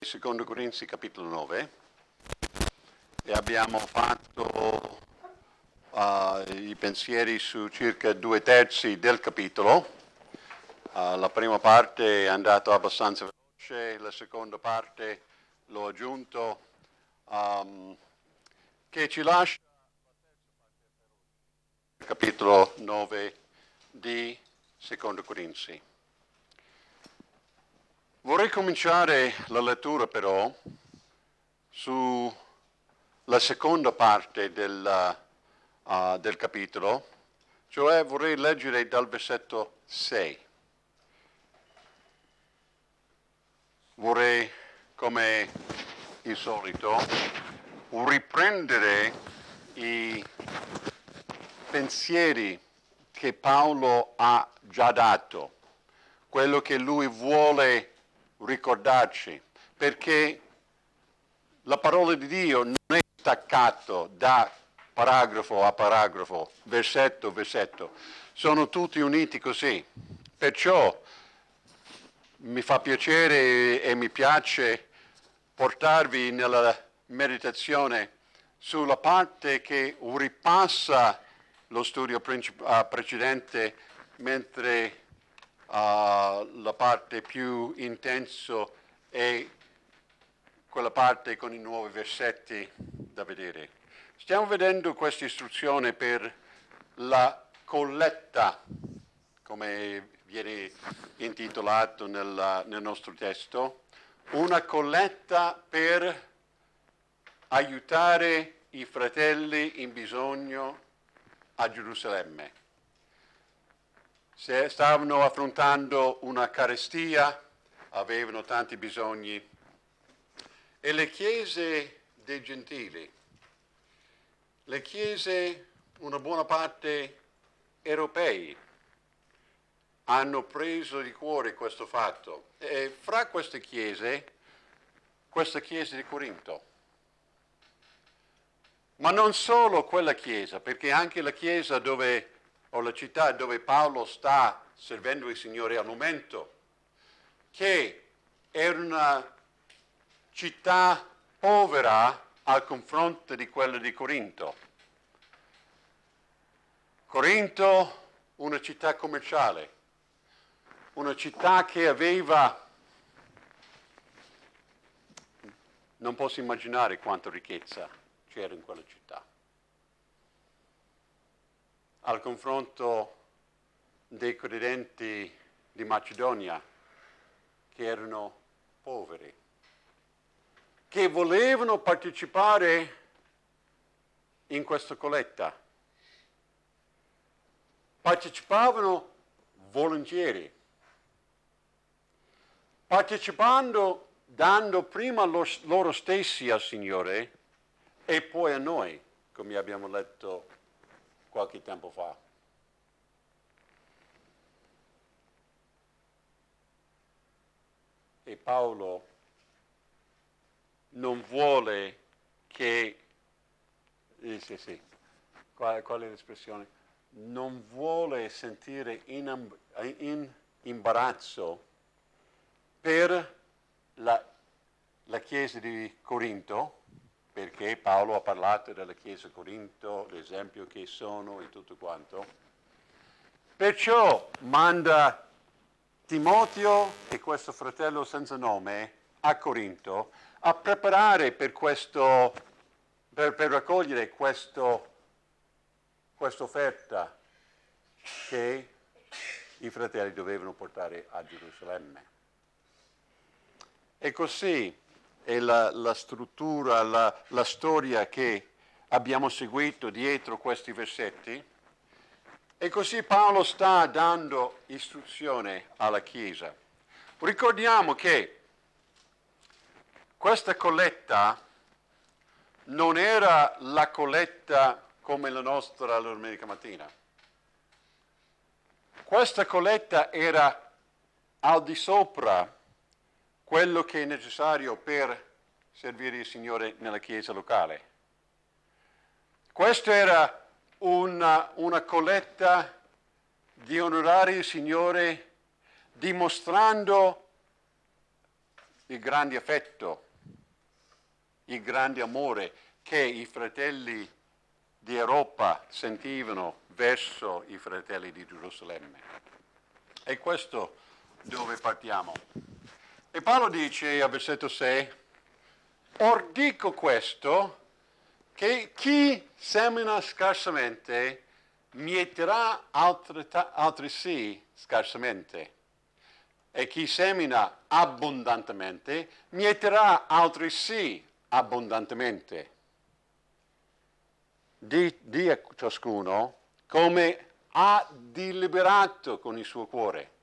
Secondo Corinzi capitolo 9 e abbiamo fatto i pensieri su circa 2/3 del capitolo. La prima parte è andata abbastanza veloce, la seconda parte l'ho aggiunto, che ci lascia il capitolo 9 di Secondo Corinzi. Vorrei cominciare la lettura però sulla seconda parte del capitolo, cioè vorrei leggere dal versetto 6. Vorrei, come il solito, riprendere i pensieri che Paolo ha già dato, quello che lui vuole ricordarci, perché la parola di Dio non è staccato da paragrafo a paragrafo, versetto a versetto, sono tutti uniti così. Perciò mi fa piacere e mi piace portarvi nella meditazione sulla parte che ripassa lo studio precedente, mentre la parte più intensa è quella parte con i nuovi versetti da vedere. Stiamo vedendo questa istruzione per la colletta, come viene intitolato nel nostro testo, una colletta per aiutare i fratelli in bisogno a Gerusalemme. Se stavano affrontando una carestia, avevano tanti bisogni, e le chiese dei gentili, le chiese, una buona parte europei, hanno preso di cuore questo fatto. E fra queste chiese, questa chiesa di Corinto. Ma non solo quella chiesa, perché anche la chiesa dove, o la città dove Paolo sta servendo il Signore al momento, che era una città povera al confronto di quella di Corinto. Corinto, una città commerciale, una città che aveva, non posso immaginare quanta ricchezza c'era in quella città, al confronto dei credenti di Macedonia, che erano poveri, che volevano partecipare in questa colletta. Partecipavano volentieri, partecipando, dando prima loro stessi al Signore e poi a noi, come abbiamo letto qualche tempo fa. E Paolo non vuole che, qual è l'espressione? Non vuole sentire in imbarazzo per la chiesa di Corinto, perché Paolo ha parlato della chiesa di Corinto, l'esempio che sono e tutto quanto. Perciò manda Timoteo e questo fratello senza nome a Corinto a preparare per questo, per raccogliere questa offerta che i fratelli dovevano portare a Gerusalemme. E così è la struttura, la storia che abbiamo seguito dietro questi versetti. E così Paolo sta dando istruzione alla Chiesa. Ricordiamo che questa colletta non era la colletta come la nostra alla domenica mattina. Questa colletta era al di sopra quello che è necessario per servire il Signore nella chiesa locale. Questa era una colletta di onorare il Signore dimostrando il grande affetto, il grande amore che i fratelli di Europa sentivano verso i fratelli di Gerusalemme. E questo dove partiamo. E Paolo dice al versetto 6, or dico questo, che chi semina scarsamente mieterà altresì scarsamente, e chi semina abbondantemente mieterà altresì abbondantemente. Di a ciascuno come ha deliberato con il suo cuore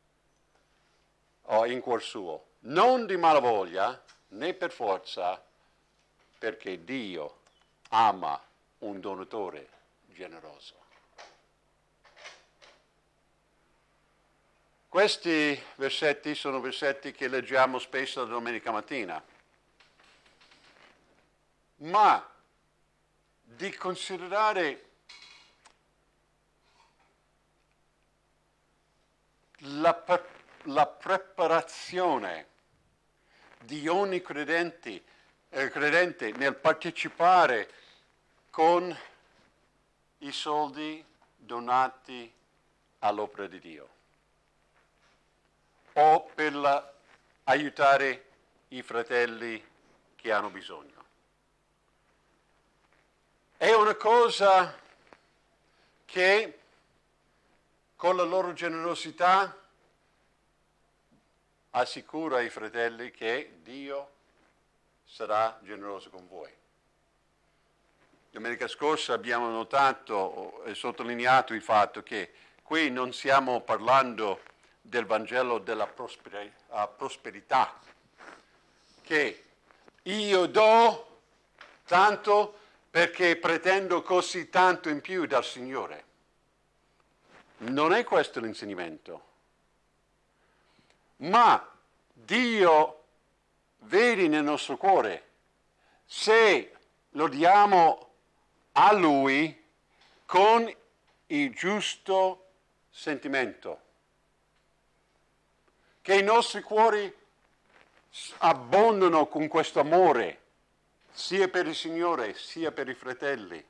o in cuor suo, non di malavoglia né per forza, perché Dio ama un donatore generoso. Questi versetti sono versetti che leggiamo spesso la domenica mattina, ma di considerare la preparazione di ogni credente nel partecipare con i soldi donati all'opera di Dio o per aiutare i fratelli che hanno bisogno. È una cosa che con la loro generosità assicura ai fratelli che Dio sarà generoso con voi. Domenica scorsa abbiamo notato e sottolineato il fatto che qui non stiamo parlando del Vangelo della prosperità, che io do tanto perché pretendo così tanto in più dal Signore. Non è questo l'insegnamento. Ma Dio vede nel nostro cuore se lo diamo a Lui con il giusto sentimento, che i nostri cuori abbondano con questo amore, sia per il Signore sia per i fratelli.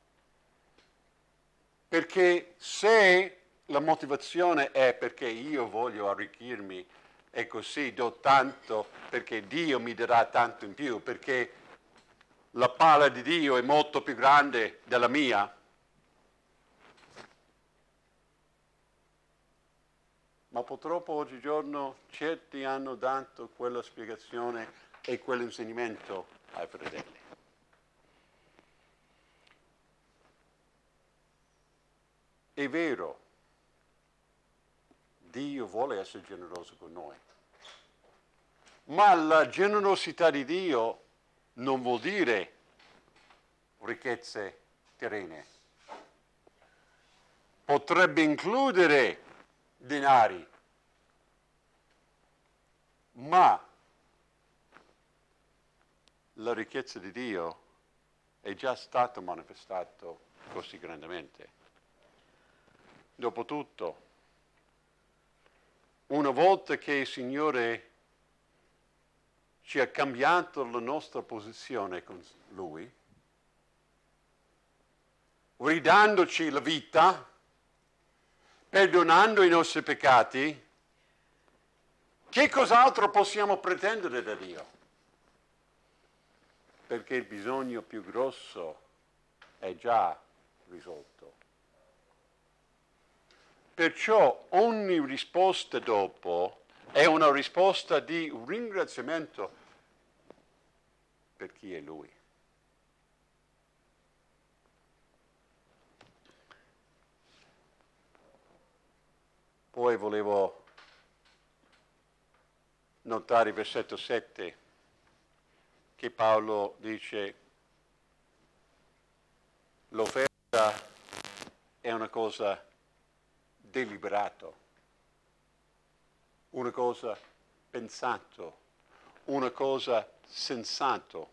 Perché se la motivazione è perché io voglio arricchirmi e così do tanto perché Dio mi darà tanto in più, perché la pala di Dio è molto più grande della mia, ma purtroppo oggigiorno certi hanno dato quella spiegazione e quell'insegnamento ai fratelli. È vero, Dio vuole essere generoso con noi, ma la generosità di Dio non vuol dire ricchezze terrene. Potrebbe includere denari, ma la ricchezza di Dio è già stata manifestata così grandemente. Dopotutto, una volta che il Signore ci ha cambiato la nostra posizione con Lui, ridandoci la vita, perdonando i nostri peccati, che cos'altro possiamo pretendere da Dio? Perché il bisogno più grosso è già risolto. Perciò ogni risposta dopo è una risposta di ringraziamento per chi è Lui. Poi volevo notare il versetto 7 che Paolo dice l'offerta è una cosa deliberato, una cosa pensato, una cosa sensato.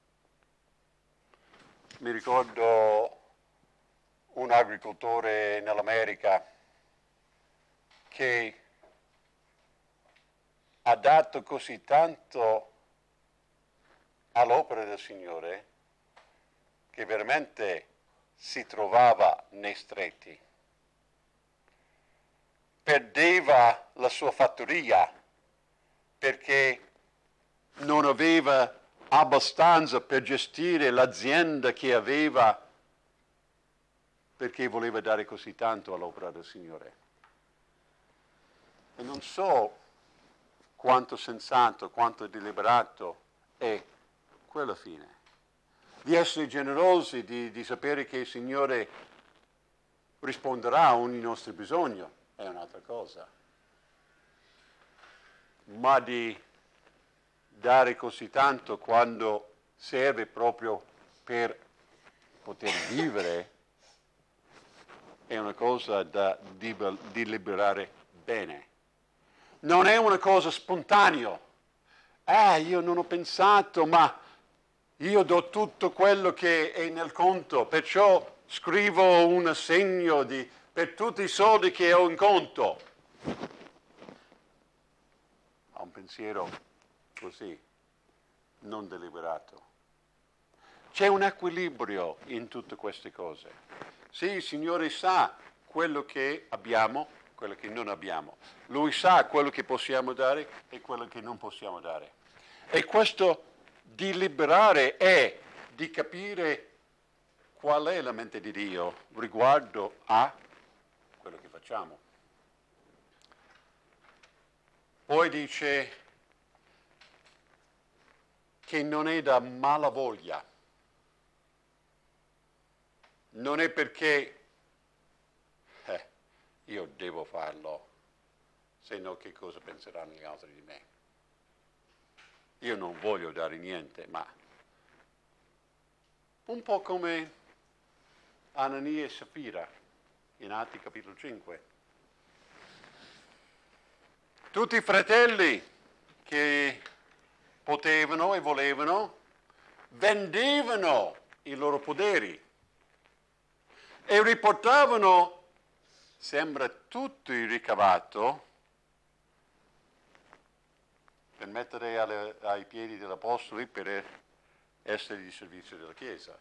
Mi ricordo un agricoltore nell'America che ha dato così tanto all'opera del Signore che veramente si trovava nei stretti. Perdeva la sua fattoria perché non aveva abbastanza per gestire l'azienda che aveva, perché voleva dare così tanto all'opera del Signore. E non so quanto sensato, quanto deliberato è quella fine. Di essere generosi, di sapere che il Signore risponderà a ogni nostro bisogno, è un'altra cosa. Ma di dare così tanto quando serve proprio per poter vivere è una cosa da deliberare bene. Non è una cosa spontanea. Io non ho pensato, ma io do tutto quello che è nel conto, perciò scrivo un assegno per tutti i soldi che ho in conto. Ha un pensiero così, non deliberato. C'è un equilibrio in tutte queste cose. Sì, il Signore sa quello che abbiamo, quello che non abbiamo. Lui sa quello che possiamo dare e quello che non possiamo dare. E questo deliberare è di capire qual è la mente di Dio riguardo a quello che facciamo. Poi dice che non è da malavoglia, non è perché io devo farlo, se no che cosa penseranno gli altri di me. Io non voglio dare niente, ma un po' come Anania e Safira in Atti capitolo 5. Tutti i fratelli che potevano e volevano vendevano i loro poderi e riportavano, sembra, tutto il ricavato per mettere ai piedi degli apostoli per essere di servizio della Chiesa.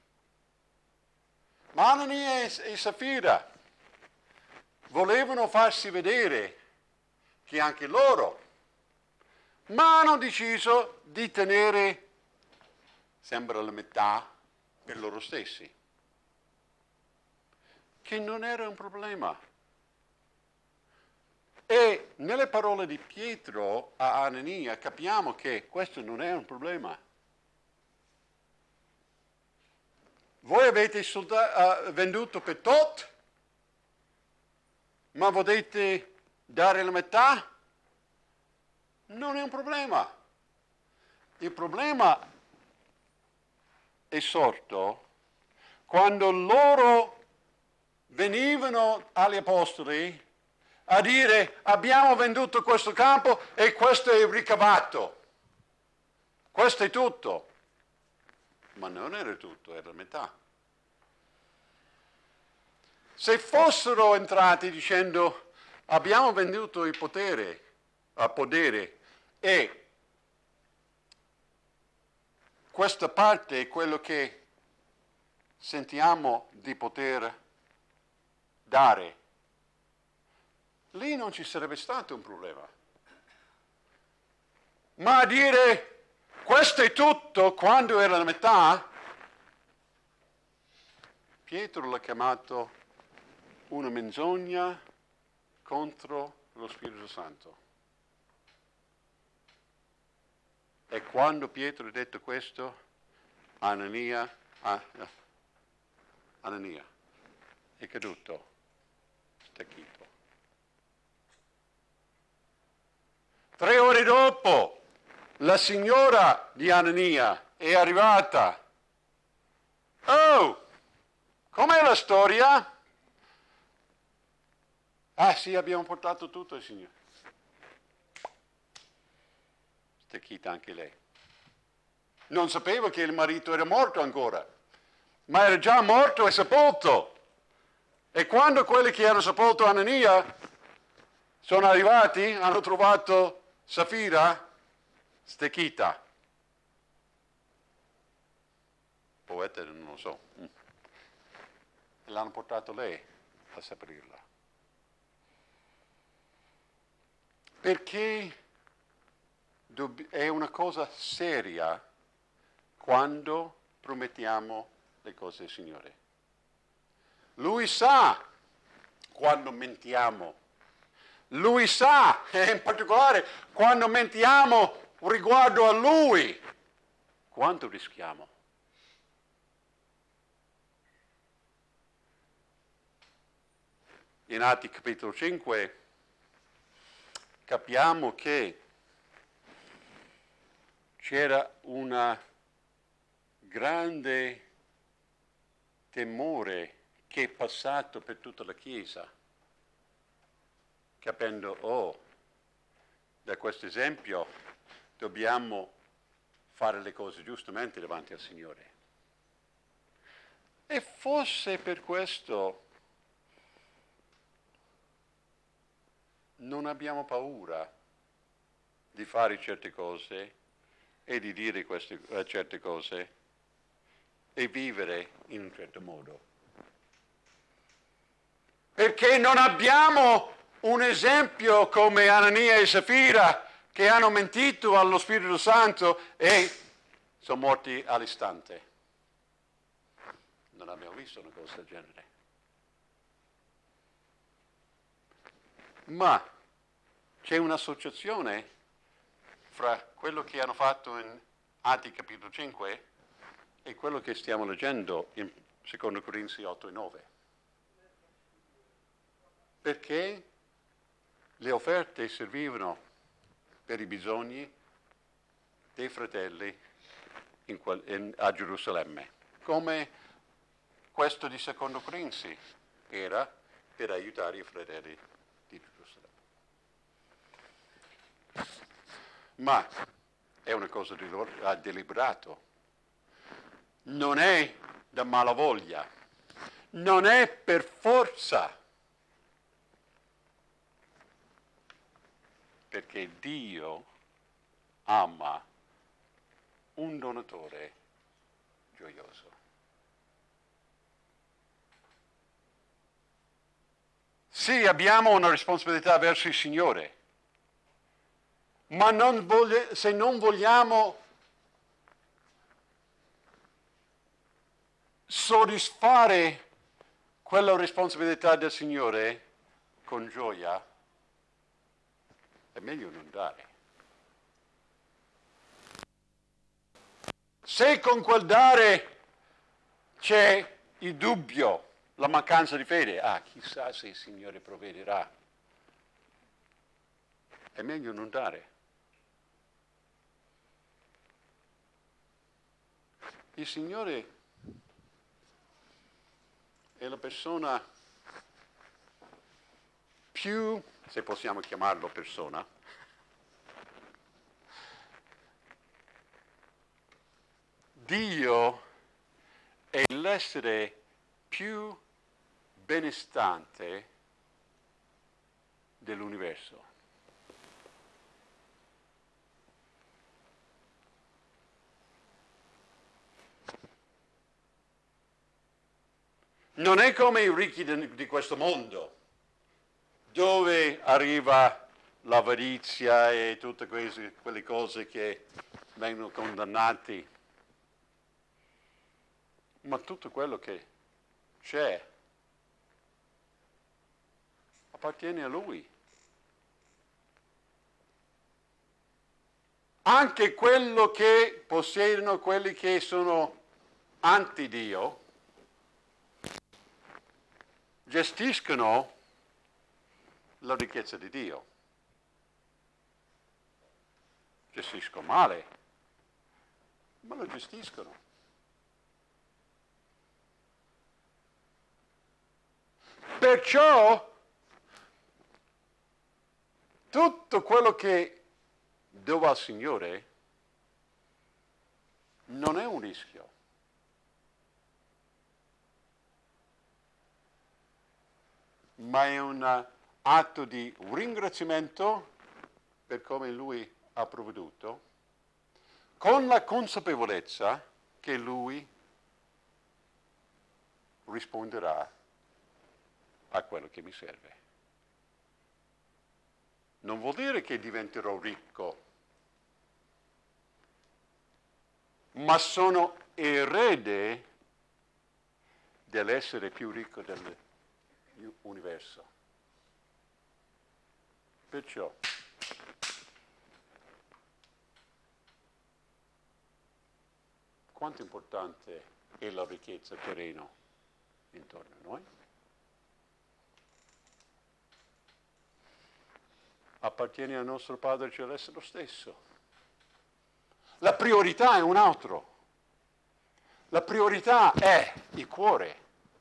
Ma Anania e Safira volevano farsi vedere che anche loro, ma hanno deciso di tenere, sembra, la metà per loro stessi, che non era un problema. E nelle parole di Pietro a Anania capiamo che questo non è un problema. Voi avete venduto per tot, ma volete dare la metà? Non è un problema. Il problema è sorto quando loro venivano agli apostoli a dire abbiamo venduto questo campo e questo è il ricavato. Questo è tutto. Ma non era tutto, era la metà. Se fossero entrati dicendo abbiamo venduto il podere e questa parte è quello che sentiamo di poter dare, lì non ci sarebbe stato un problema. Ma a dire questo è tutto quando era la metà, Pietro l'ha chiamato una menzogna contro lo Spirito Santo. E quando Pietro ha detto questo, Anania è caduto, stecchito. 3 ore dopo, la signora di Anania è arrivata. Oh, com'è la storia? Ah sì, abbiamo portato tutto al Signore. Stecchita anche lei. Non sapeva che il marito era morto ancora, ma era già morto e sepolto. E quando quelli che hanno sepolto Anania sono arrivati, hanno trovato Safira, stecchita. Poeta, non lo so. L'hanno portato lei a saperirla. Perché è una cosa seria quando promettiamo le cose al Signore. Lui sa quando mentiamo. Lui sa, e in particolare quando mentiamo riguardo a Lui, quanto rischiamo. In Atti capitolo 5 capiamo che c'era un grande temore che è passato per tutta la Chiesa, capendo, da questo esempio dobbiamo fare le cose giustamente davanti al Signore. E forse per questo non abbiamo paura di fare certe cose e di dire certe cose e vivere in un certo modo. Perché non abbiamo un esempio come Anania e Safira che hanno mentito allo Spirito Santo e sono morti all'istante. Non abbiamo visto una cosa del genere. Ma c'è un'associazione fra quello che hanno fatto in Atti capitolo 5 e quello che stiamo leggendo in 2 Corinzi 8 e 9. Perché le offerte servivano per i bisogni dei fratelli a Gerusalemme, come questo di 2 Corinzi era per aiutare i fratelli di Gerusalemme. Ma è una cosa deliberato, non è da malavoglia, non è per forza, perché Dio ama un donatore gioioso. Sì, abbiamo una responsabilità verso il Signore, ma se non vogliamo soddisfare quella responsabilità del Signore con gioia, è meglio non dare. Se con quel dare c'è il dubbio, la mancanza di fede, chissà se il Signore provvederà, è meglio non dare. Il Signore è la persona più, se possiamo chiamarlo persona, Dio è l'essere più benestante dell'universo. Non è come i ricchi di questo mondo, dove arriva l'avarizia e tutte quelle cose che vengono condannati, ma tutto quello che c'è appartiene a Lui. Anche quello che possiedono quelli che sono anti-Dio gestiscono la ricchezza di Dio. Gestiscono male, ma lo gestiscono. Perciò tutto quello che do al Signore non è un rischio. Ma è un atto di ringraziamento per come Lui ha provveduto, con la consapevolezza che Lui risponderà a quello che mi serve. Non vuol dire che diventerò ricco, ma sono erede dell'essere più ricco dell'universo. Perciò, quanto importante è la ricchezza terrena intorno a noi? Appartiene al nostro Padre Celeste lo stesso. La priorità è un altro. La priorità è il cuore.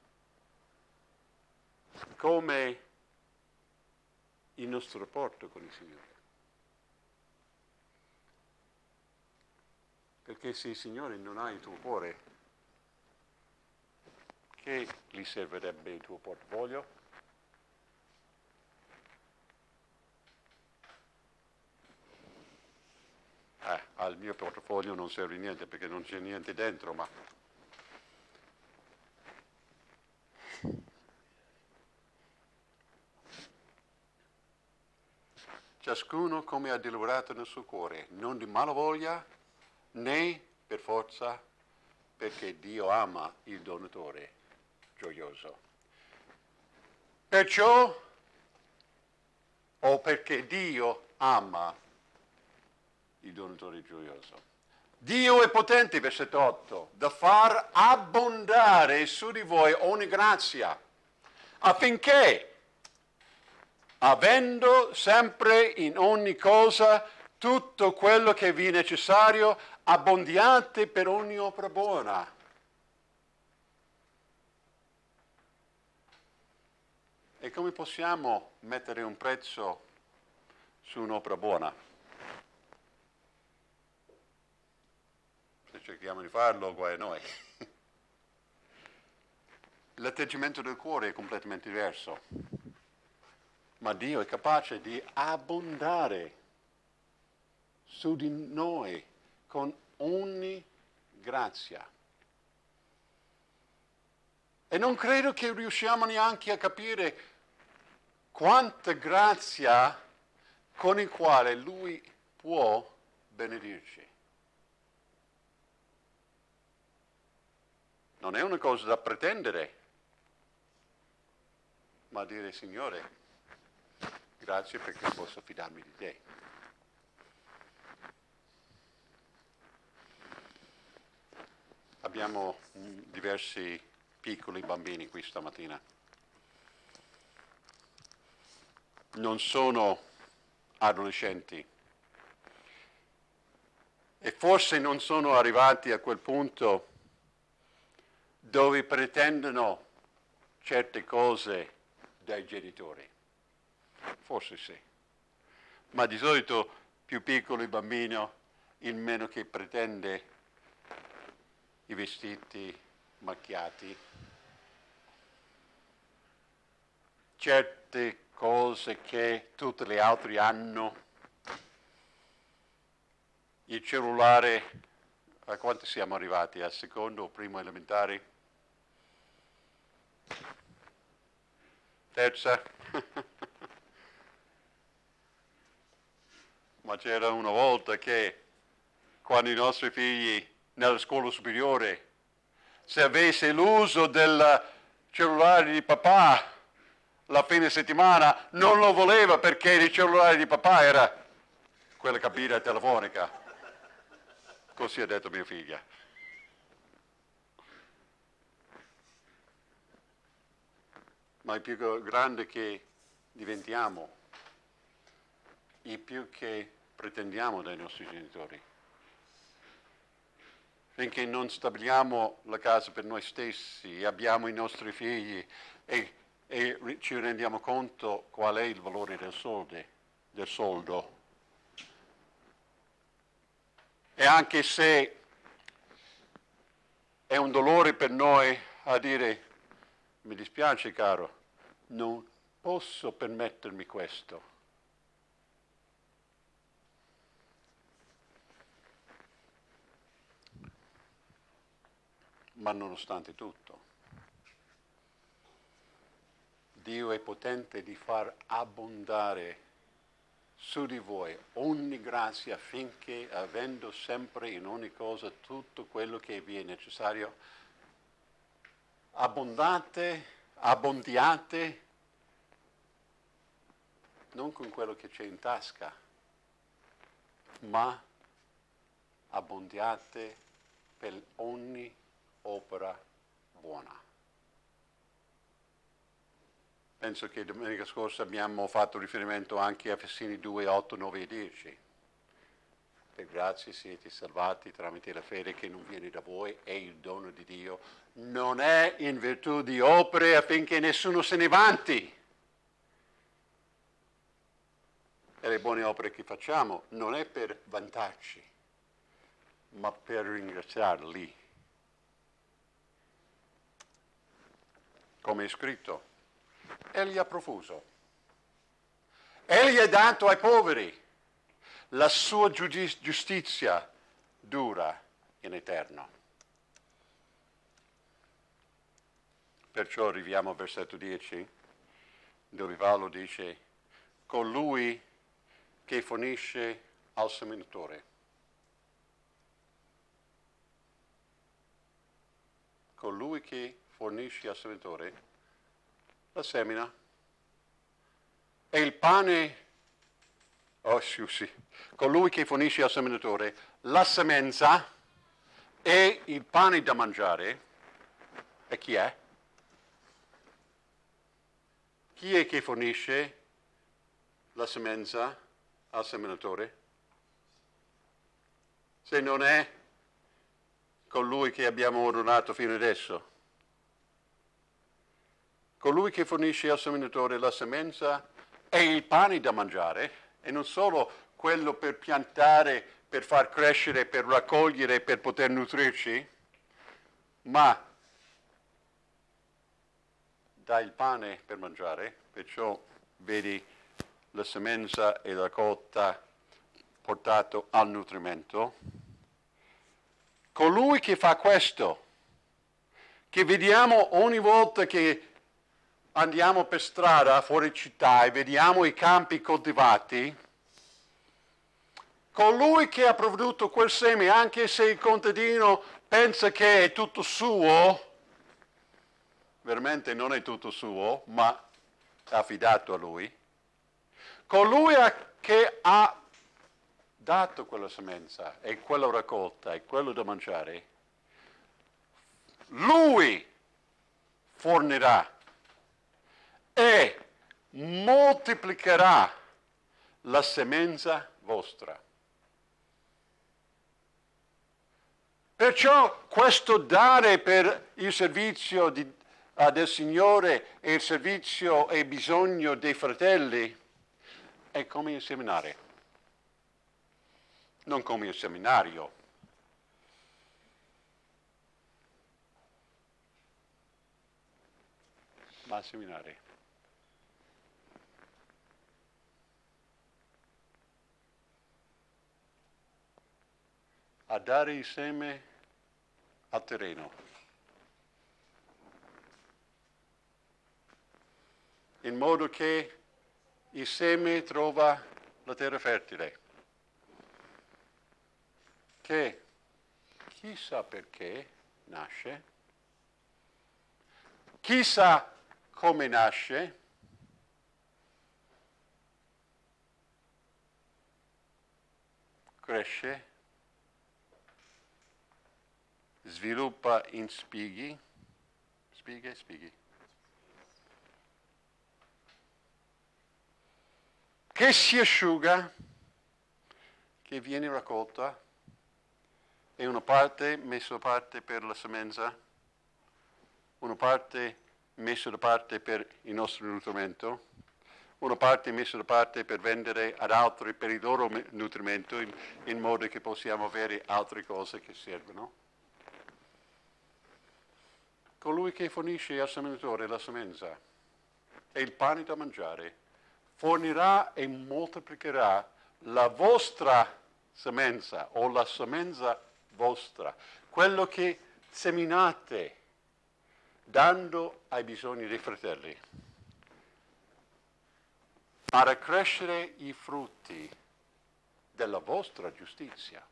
Come il nostro rapporto con il Signore. Perché se il Signore non ha il tuo cuore, che gli servirebbe il tuo portafoglio? Al mio portafoglio non serve niente perché non c'è niente dentro, ma ciascuno come ha deliberato nel suo cuore, non di malavoglia né per forza, perché Dio ama il donatore gioioso. Perciò, o perché Dio ama il donatore gioioso. Dio è potente, versetto 8, da far abbondare su di voi ogni grazia, affinché, avendo sempre in ogni cosa tutto quello che vi è necessario, abbondiate per ogni opera buona. E come possiamo mettere un prezzo su un'opera buona? Se cerchiamo di farlo, guai a noi. L'atteggiamento del cuore è completamente diverso, ma Dio è capace di abbondare su di noi con ogni grazia. E non credo che riusciamo neanche a capire quanta grazia con il quale Lui può benedirci. Non è una cosa da pretendere, ma dire Signore, grazie perché posso fidarmi di te. Abbiamo diversi piccoli bambini qui stamattina. Non sono adolescenti e forse non sono arrivati a quel punto dove pretendono certe cose dai genitori. Forse sì. Ma di solito più piccolo il bambino, il meno che pretende i vestiti macchiati, certe cose che tutti gli altri hanno, il cellulare, a quanto siamo arrivati? Al secondo o primo elementare? Terza? Ma c'era una volta che quando i nostri figli nella scuola superiore, se avesse l'uso del cellulare di papà la fine settimana, non lo voleva perché il cellulare di papà era quella cabina telefonica. Così ha detto mia figlia. Ma il più grande che diventiamo, il più che pretendiamo dai nostri genitori. Finché non stabiliamo la casa per noi stessi, abbiamo i nostri figli e ci rendiamo conto qual è il valore del soldo. E anche se è un dolore per noi a dire, mi dispiace caro, non posso permettermi questo. Ma nonostante tutto, Dio è potente di far abbondare su di voi ogni grazia affinché, avendo sempre in ogni cosa tutto quello che vi è necessario, abbondiate, non con quello che c'è in tasca, ma abbondiate per ogni opera buona. Penso che domenica scorsa abbiamo fatto riferimento anche a Efesini 2, 8, 9 e 10. Per grazia siete salvati tramite la fede che non viene da voi, è il dono di Dio. Non è in virtù di opere affinché nessuno se ne vanti. E le buone opere che facciamo non è per vantarci, ma per ringraziarli. Come è scritto, Egli ha profuso, Egli ha dato ai poveri, la sua giustizia dura in eterno. Perciò arriviamo al versetto 10, dove Paolo dice, colui che fornisce al seminatore. Colui che fornisce al seminatore la semina e il pane, colui che fornisce al seminatore la semenza e il pane da mangiare, e chi è? Chi è che fornisce la semenza al seminatore? Se non è colui che abbiamo onorato fino adesso. Colui che fornisce al seminatore la semenza e il pane da mangiare, e non solo quello per piantare, per far crescere, per raccogliere, per poter nutrirci, ma dà il pane per mangiare, perciò vedi la semenza e la raccolta portato al nutrimento. Colui che fa questo, che vediamo ogni volta che andiamo per strada fuori città e vediamo i campi coltivati, colui che ha provveduto quel seme, anche se il contadino pensa che è tutto suo, veramente non è tutto suo, ma è affidato a lui, colui che ha dato quella semenza e quella raccolta e quello da mangiare, lui fornirà e moltiplicherà la semenza vostra. Perciò questo dare per il servizio del Signore e il servizio e il bisogno dei fratelli è come inseminare, non come il seminario. Ma seminare. A dare il seme al terreno, in modo che il seme trova la terra fertile, che chissà perché nasce, chissà come nasce, cresce, sviluppa in spighe, che si asciuga, che viene raccolta, e una parte messa da parte per la semenza, una parte messa da parte per il nostro nutrimento, una parte messa da parte per vendere ad altri per il loro nutrimento, in modo che possiamo avere altre cose che servono. Colui che fornisce al seminatore la semenza e il pane da mangiare fornirà e moltiplicherà la vostra semenza o la semenza vostra, quello che seminate, dando ai bisogni dei fratelli, per accrescere i frutti della vostra giustizia.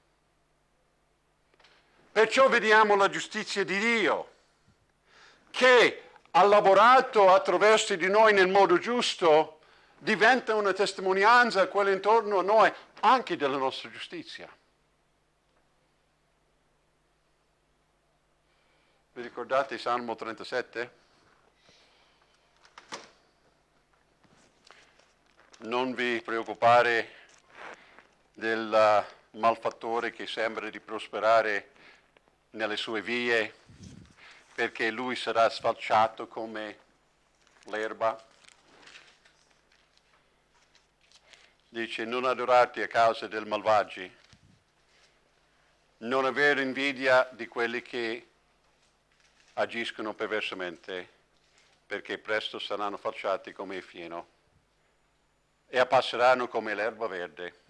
Perciò vediamo la giustizia di Dio, che ha lavorato attraverso di noi nel modo giusto, diventa una testimonianza a quelli intorno a noi anche della nostra giustizia. Vi ricordate Salmo 37? Non vi preoccupare del malfattore che sembra di prosperare nelle sue vie, perché lui sarà sfalciato come l'erba. Dice, non adorarti a causa del malvagi, non avere invidia di quelli che agiscono perversamente, perché presto saranno falciati come il fieno e appasseranno come l'erba verde.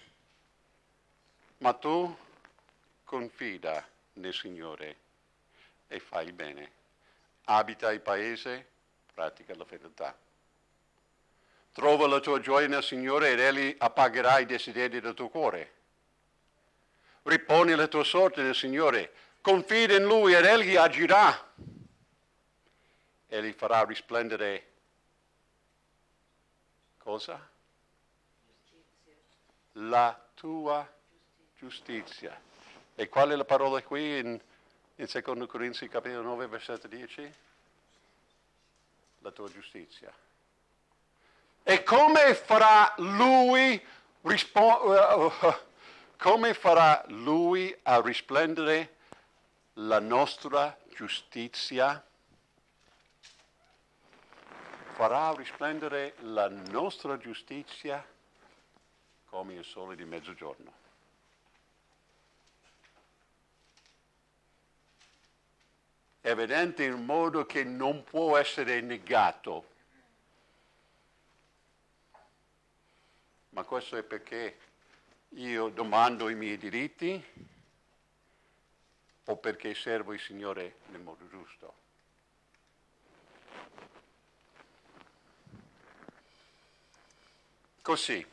Ma tu confida nel Signore e fai il bene. Abita il paese, pratica la fedeltà. Trova la tua gioia nel Signore ed Egli appagherà i desideri del tuo cuore. Riponi la tua sorte nel Signore, confida in Lui ed Egli agirà. Egli farà risplendere cosa? La tua giustizia. E qual è la parola qui in 2 Corinzi capitolo 9 versetto 10? La tua giustizia. E come farà Lui a risplendere la nostra giustizia? Farà risplendere la nostra giustizia come il sole di mezzogiorno. È evidente in modo che non può essere negato. Ma questo è perché io domando i miei diritti o perché servo il Signore nel modo giusto. Così,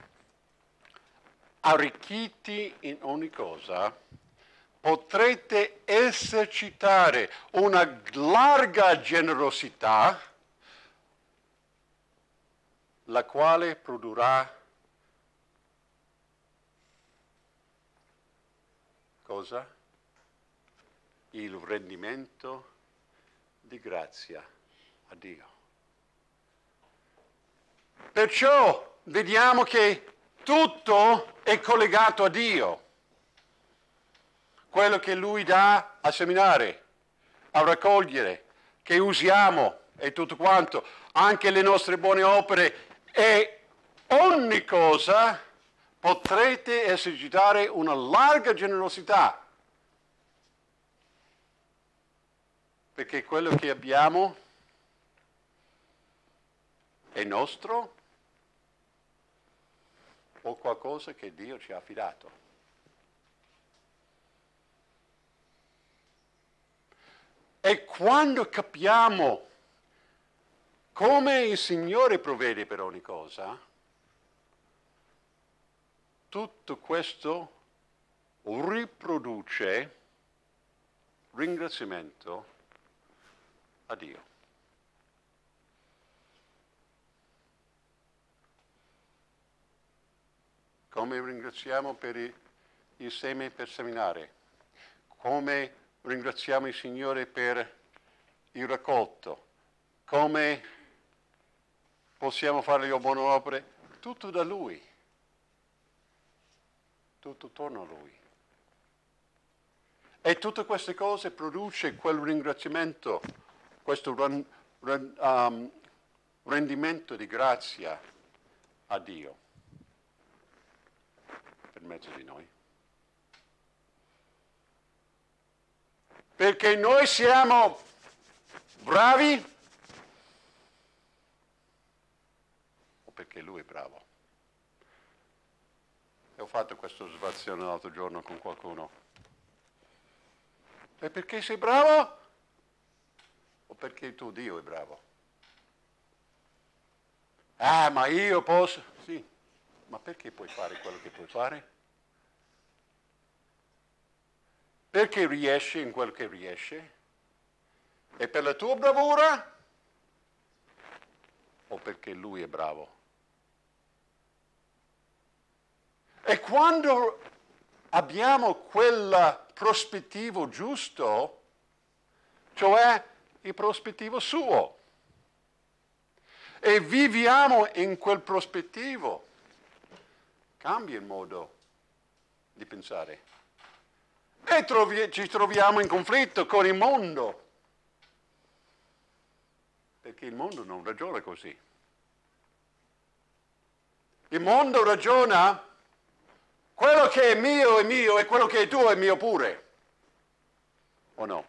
arricchiti in ogni cosa, potrete esercitare una larga generosità, la quale produrrà cosa? Il rendimento di grazia a Dio. Perciò vediamo che tutto è collegato a Dio. Quello che Lui dà a seminare, a raccogliere, che usiamo e tutto quanto, anche le nostre buone opere e ogni cosa potrete esercitare una larga generosità. Perché quello che abbiamo è nostro o qualcosa che Dio ci ha affidato. E quando capiamo come il Signore provvede per ogni cosa, tutto questo riproduce ringraziamento a Dio. Come ringraziamo per il seme per seminare, come ringraziamo il Signore per il raccolto, come possiamo fare le buone opere, tutto da Lui, tutto torna a Lui. E tutte queste cose produce quel ringraziamento, questo rendimento di grazia a Dio per mezzo di noi. Perché noi siamo bravi o perché Lui è bravo. E ho fatto questa osservazione l'altro giorno con qualcuno. E perché sei bravo? O perché il tuo Dio è bravo? Ah, ma io posso... Sì, ma perché puoi fare quello che puoi fare? Perché riesci in quel che riesci? E per la tua bravura? O perché lui è bravo? E quando abbiamo quel prospettivo giusto, cioè il prospettivo suo, e viviamo in quel prospettivo, cambia il modo di pensare. E ci troviamo in conflitto con il mondo, perché il mondo non ragiona così. Il mondo ragiona quello che è mio e quello che è tuo è mio pure, o no?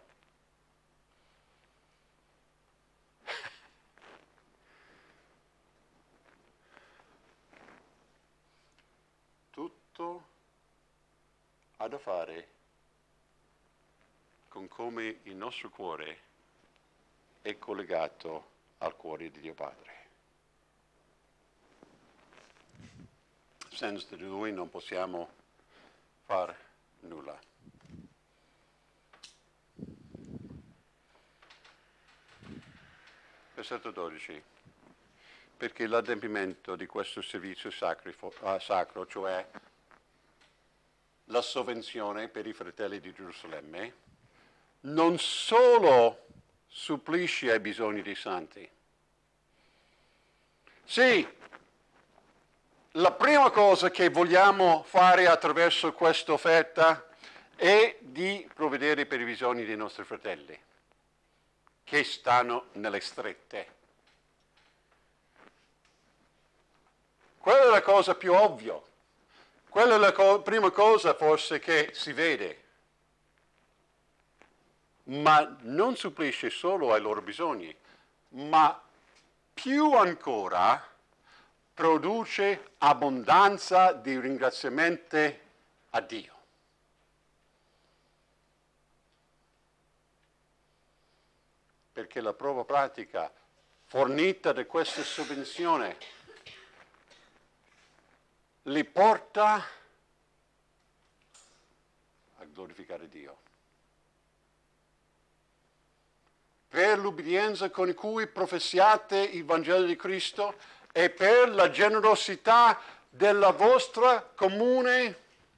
Tutto ha da fare con come il nostro cuore è collegato al cuore di Dio Padre. Senza di Lui non possiamo fare nulla. Versetto 12. Perché l'adempimento di questo servizio sacro, cioè la sovvenzione per i fratelli di Gerusalemme, non solo supplisce ai bisogni dei santi. Sì, la prima cosa che vogliamo fare attraverso questa offerta è di provvedere per i bisogni dei nostri fratelli che stanno nelle strette. Quella è la cosa più ovvia. Quella è la prima cosa forse che si vede. Ma non supplisce solo ai loro bisogni, ma più ancora produce abbondanza di ringraziamenti a Dio. Perché la prova pratica fornita da questa sovvenzione li porta a glorificare Dio. Per l'ubbidienza con cui professiate il Vangelo di Cristo e per la generosità della vostra comunione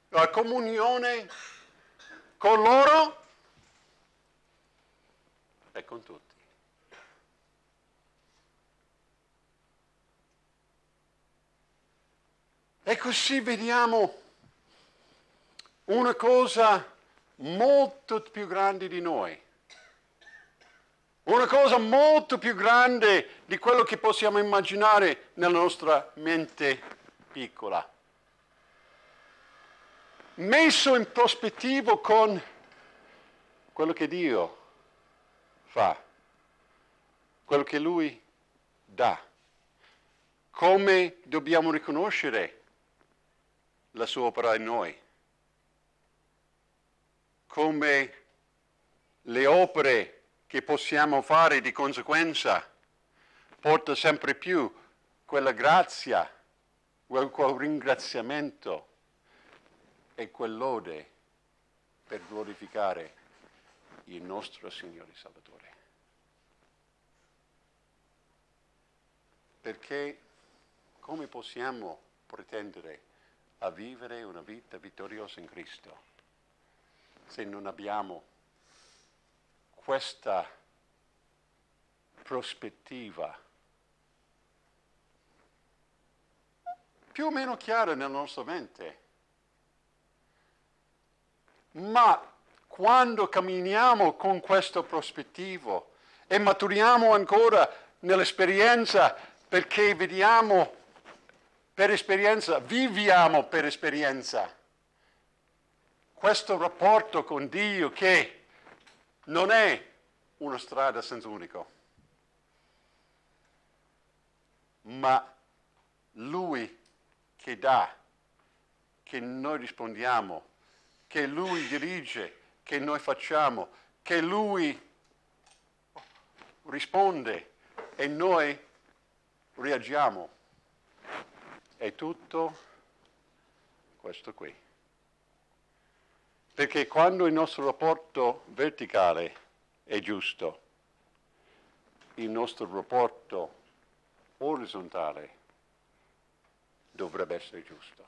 con loro e con tutti. E così vediamo una cosa molto più grande di noi. Una cosa molto più grande di quello che possiamo immaginare nella nostra mente piccola. Messo in prospettiva con quello che Dio fa, quello che Lui dà. Come dobbiamo riconoscere la sua opera in noi? Come le opere che possiamo fare di conseguenza porta sempre più quella grazia, quel ringraziamento e quel lode per glorificare il nostro Signore Salvatore. Perché come possiamo pretendere a vivere una vita vittoriosa in Cristo se non abbiamo questa prospettiva più o meno chiara nella nostra mente? Ma quando camminiamo con questo prospettivo e maturiamo ancora nell'esperienza, perché vediamo per esperienza, viviamo per esperienza questo rapporto con Dio che non è una strada senza unico, ma Lui che dà, che noi rispondiamo, che Lui dirige, che noi facciamo, che Lui risponde e noi reagiamo. È tutto questo qui. Perché quando il nostro rapporto verticale è giusto, il nostro rapporto orizzontale dovrebbe essere giusto.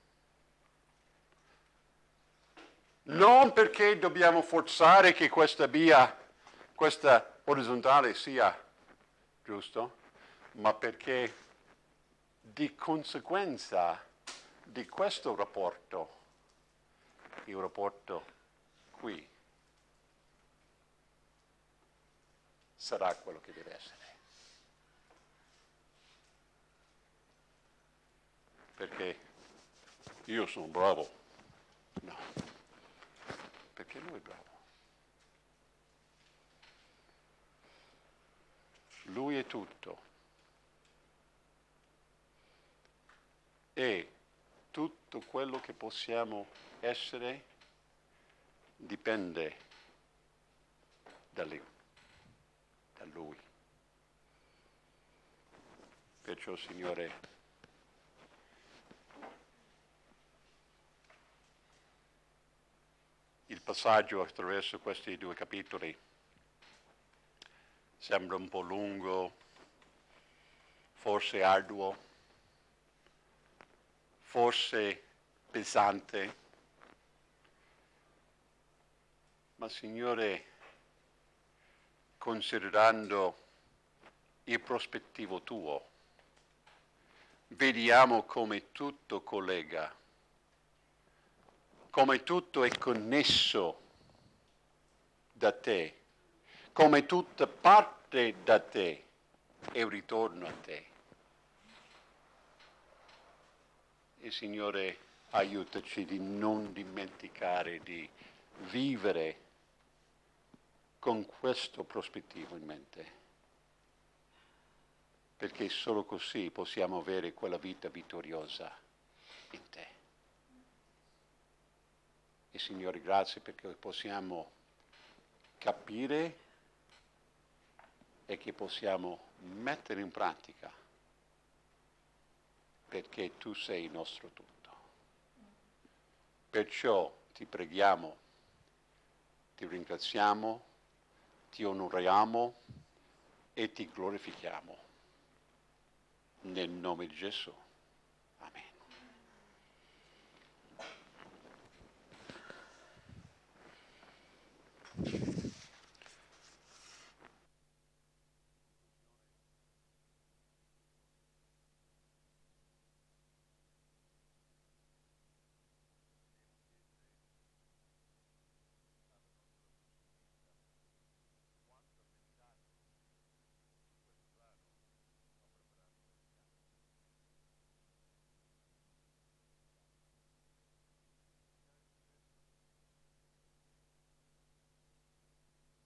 Non perché dobbiamo forzare che questa via, questa orizzontale sia giusto, ma perché di conseguenza di questo rapporto, il rapporto qui, sarà quello che deve essere. Perché io sono bravo. No. Perché lui è bravo. Lui è tutto. E tutto quello che possiamo essere dipende da lui. Perciò, Signore, il passaggio attraverso questi 2 capitoli sembra un po' lungo, forse arduo, forse pesante, ma Signore, considerando il prospettivo tuo, vediamo come tutto collega, come tutto è connesso da te, come tutto parte da te e ritorna a te. E Signore, aiutaci di non dimenticare di vivere con questo prospettivo in mente, perché solo così possiamo avere quella vita vittoriosa in te. E Signore, grazie perché possiamo capire e che possiamo mettere in pratica, perché tu sei il nostro tutto. Perciò ti preghiamo, ti ringraziamo, ti onoriamo e ti glorifichiamo. Nel nome di Gesù.